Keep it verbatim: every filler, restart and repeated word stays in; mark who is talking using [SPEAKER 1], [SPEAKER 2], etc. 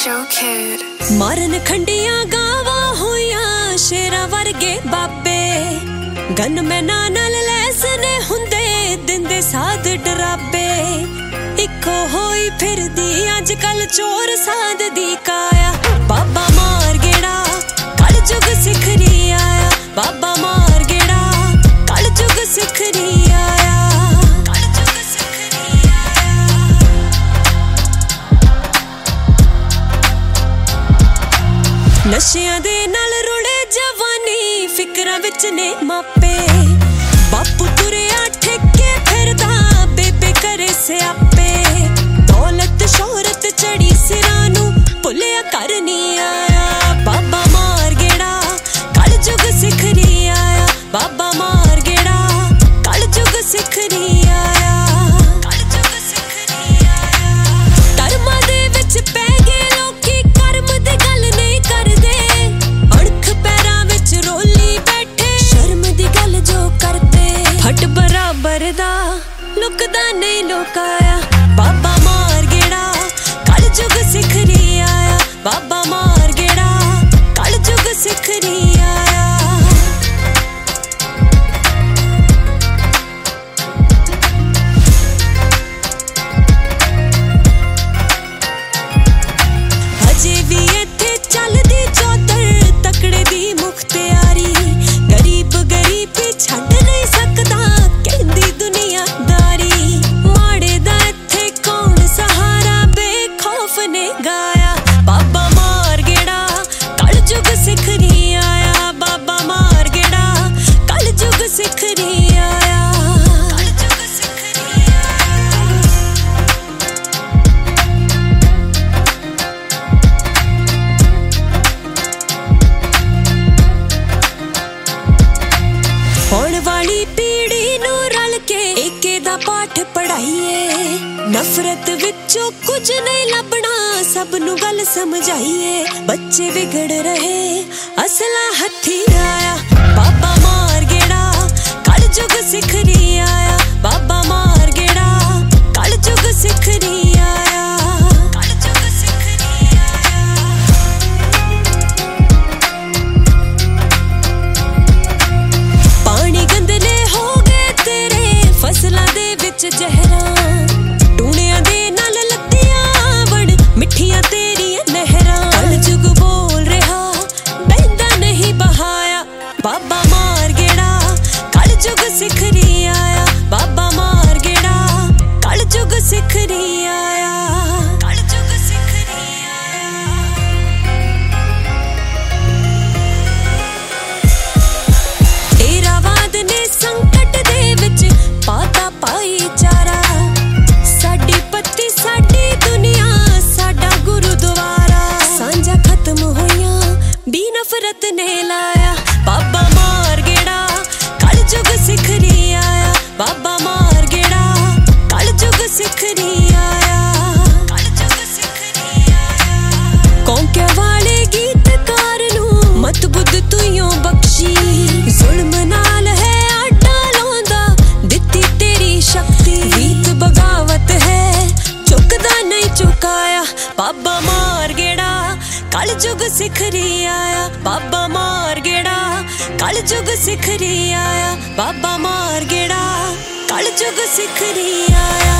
[SPEAKER 1] Show Kid
[SPEAKER 2] मारन खंडियां गावा होया शेरा वर्गे बाबे गन में नानल लैस ने हुंदे दिंदे साध डराबे इको होई फिरदी अजकल चोर साध दी काया बाबा मार गेड़ा कल जुग सिखरी आया बाबा मार गेड़ा कल जुग सिखरी आया नशियां दे नाल रुड़े जवानी फिकरां विच ने मापे बापू तुरिया ठेके फिरदा बेबे करे स्यापे दौलत शोहरत चढ़ी सिरां नूं भुलिया कर नहीं आया बाबा मार गेड़ा कल जुग सिखरी आया बाबा मार गेड़ा कल जुग सिखरी आया कल जुग सिखरी आया धर्मां दे विच पै गए लोकी कर्म दी गल नहीं करदे अणख पैरां विच रोली बैठे शर्म दी गल जो करदे फट बराबर दा लुकदा नहीं लोकाया बाबा मार गेड़ा कल जुग सिखरी आया बाबा मार गेड़ा कल जुग सिखरी आया अजे भी इत्थे चलदी चौधर तकड़े दी मुख्तियारी गरीब गरीबी छड्ड नहीं सकदा कहंदी दुनियादारी माड़े दा इत्थे कौन सहारा बेखौफ ने गाया बाबा मार गेड़ा कल जुग सिखरी आया बाबा मार गेड़ा कल जुग सिखरी आया कल जुग सिखरी आया होण वाली पीढ़ी नूं रल के एके दा पाठ पढ़ाइए नफरत विचों कुछ नहीं लभना सब नूं गल समझाइए बच्चे बिगड़ रहे असला हथी आया बाबा मार गेड़ा कल जुग सिखरी आया बाबा मार गेड़ा कल जुग सिखरी आया कल जुग सिखरी आया पानी गंदले हो गए तेरे फसलां दे विच जहरां टूणियां दे नाल लत्तियां बण मिठियां तेरियां नहरां कल जुग बोल रहा बहंदा नहीं बहाया बाबा मार गेड़ा कल जुग सिखरी आया बाबा मार गेड़ा कल जुग सिखरी आया कल जुग सिखरी आया तेरावाद ने संकट दे विच पाता भाईचारा साडी पत्ती साडी दुनिया साडा गुरुद्वारा सांझा खत्म होया बी नफरत ने लाया बाबा मार गेड़ा कल जुग सिखरी आया बाबा मार गेड़ा कल जुग सिखरी आया कल जुग सिखरी आया कौंके वाले गीतकार नूं मत बुद्ध तुइयों बख्शी जुल्म नाल है आटा लाउंदा दित्ती तेरी शक्ति रीत बगावत है चुकदा नहीं चुकाया बाबा मार गेड़ा कल जुग सिखरी आया बाबा मार गेड़ा कल जुग सिखरी आया बाबा मार गेड़ा कल जुग सिखरी आया।